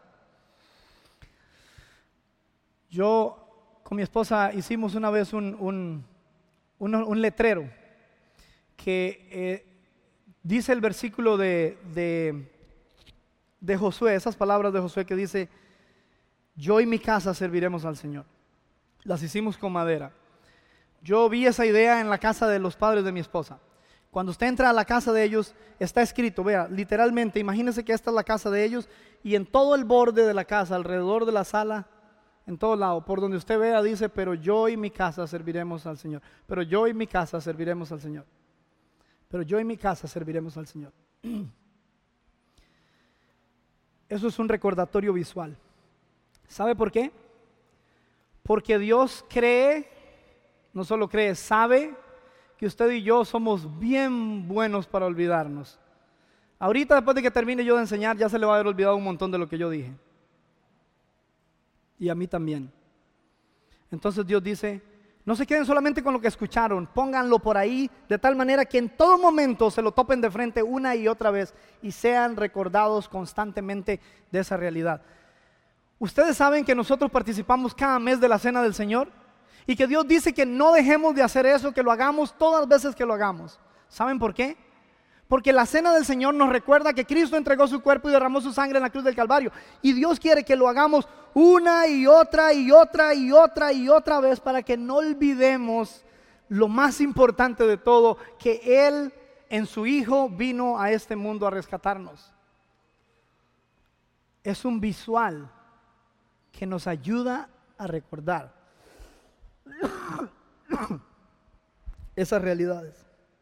Yo con mi esposa hicimos una vez un letrero que dice el versículo de Josué, esas palabras de Josué que dice, yo y mi casa serviremos al Señor. Las hicimos con madera. Yo vi esa idea en la casa de los padres de mi esposa. Cuando usted entra a la casa de ellos, está escrito, vea, literalmente, imagínese que esta es la casa de ellos y en todo el borde de la casa, alrededor de la sala, en todo lado, por donde usted vea, dice, pero yo y mi casa serviremos al Señor. Pero yo y mi casa serviremos al Señor. Pero yo y mi casa serviremos al Señor. Eso es un recordatorio visual. ¿Sabe por qué? Porque Dios cree, no solo cree, sabe que usted y yo somos bien buenos para olvidarnos. Ahorita, después de que termine yo de enseñar, ya se le va a haber olvidado un montón de lo que yo dije. Y a mí también. Entonces Dios dice, no se queden solamente con lo que escucharon, pónganlo por ahí de tal manera que en todo momento se lo topen de frente una y otra vez y sean recordados constantemente de esa realidad. Ustedes saben que nosotros participamos cada mes de la Cena del Señor Y que Dios dice que no dejemos de hacer eso, que lo hagamos todas las veces que lo hagamos. ¿Saben por qué? Porque la cena del Señor nos recuerda que Cristo entregó su cuerpo y derramó su sangre en la cruz del Calvario. Y Dios quiere que lo hagamos una y otra y otra y otra y otra vez, para que no olvidemos lo más importante de todo, que Él en su Hijo vino a este mundo a rescatarnos. Es un visual que nos ayuda a recordar esas realidades.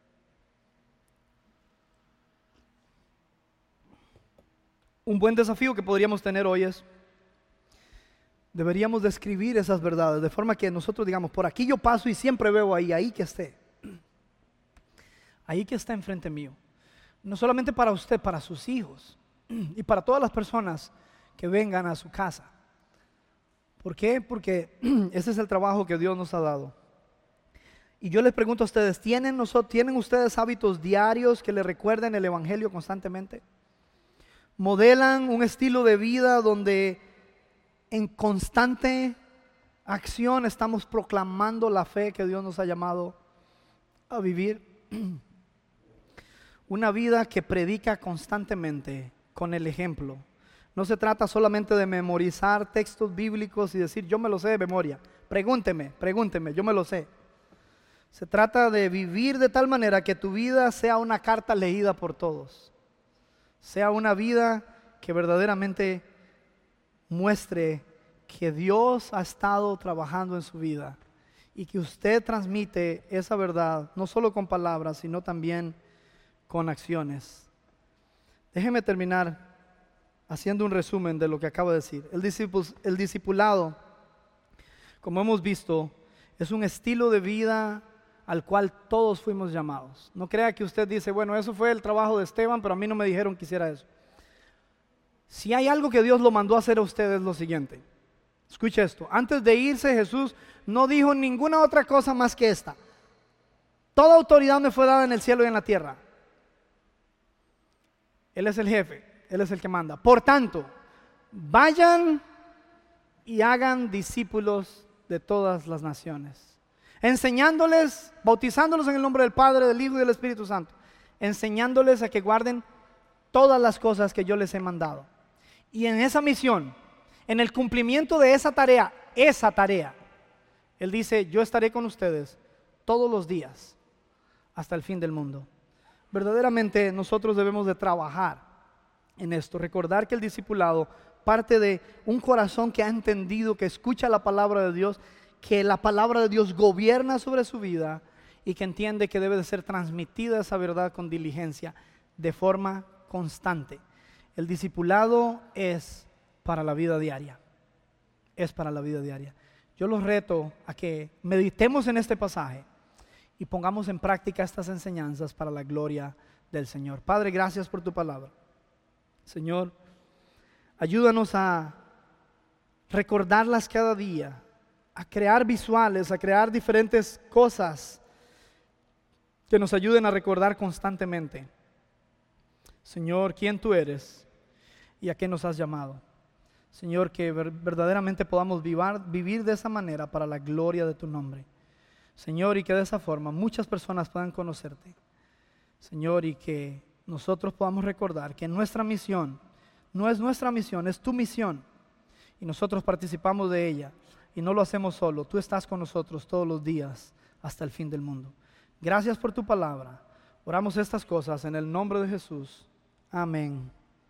Un buen desafío que podríamos tener hoy es: deberíamos describir esas verdades de forma que nosotros digamos, por aquí yo paso y siempre veo ahí que esté. Ahí que está enfrente mío. No solamente para usted, para sus hijos y para todas las personas que vengan a su casa. ¿Por qué? Porque ese es el trabajo que Dios nos ha dado. Y yo les pregunto a ustedes, ¿tienen ustedes hábitos diarios que les recuerden el Evangelio constantemente? ¿Modelan un estilo de vida donde en constante acción estamos proclamando la fe que Dios nos ha llamado a vivir? Una vida que predica constantemente con el ejemplo. No se trata solamente de memorizar textos bíblicos y decir yo me lo sé de memoria. Pregúnteme, yo me lo sé. Se trata de vivir de tal manera que tu vida sea una carta leída por todos. Sea una vida que verdaderamente muestre que Dios ha estado trabajando en su vida y que usted transmite esa verdad no solo con palabras, sino también con acciones. Déjeme terminar haciendo un resumen de lo que acabo de decir. El discipulado, como hemos visto, es un estilo de vida al cual todos fuimos llamados. No crea que usted dice, bueno, eso fue el trabajo de Esteban, pero a mí no me dijeron que hiciera eso. Si hay algo que Dios lo mandó a hacer a usted, es lo siguiente. Escuche esto: antes de irse, Jesús no dijo ninguna otra cosa más que esta: toda autoridad me fue dada en el cielo y en la tierra. Él es el jefe, Él es el que manda. Por tanto, vayan y hagan discípulos de todas las naciones, enseñándoles, bautizándolos en el nombre del Padre, del Hijo y del Espíritu Santo, enseñándoles a que guarden todas las cosas que yo les he mandado. Y en esa misión, en el cumplimiento de esa tarea, Él dice, yo estaré con ustedes todos los días hasta el fin del mundo. Verdaderamente nosotros debemos de trabajar en esto, recordar que el discipulado parte de un corazón que ha entendido, que escucha la palabra de Dios, que la palabra de Dios gobierna sobre su vida y que entiende que debe de ser transmitida esa verdad con diligencia, de forma constante. El discipulado es para la vida diaria. Es para la vida diaria. Yo los reto a que meditemos en este pasaje y pongamos en práctica estas enseñanzas para la gloria del Señor. Padre, gracias por tu palabra. Señor, ayúdanos a recordarlas cada día, a crear visuales, a crear diferentes cosas que nos ayuden a recordar constantemente, Señor, quién tú eres y a qué nos has llamado. Señor, que verdaderamente podamos vivir de esa manera para la gloria de tu nombre. Señor, y que de esa forma muchas personas puedan conocerte. Señor, y que nosotros podamos recordar que nuestra misión no es nuestra misión, es tu misión. Y nosotros participamos de ella. Y no lo hacemos solo. Tú estás con nosotros todos los días hasta el fin del mundo. Gracias por tu palabra. Oramos estas cosas en el nombre de Jesús. Amén.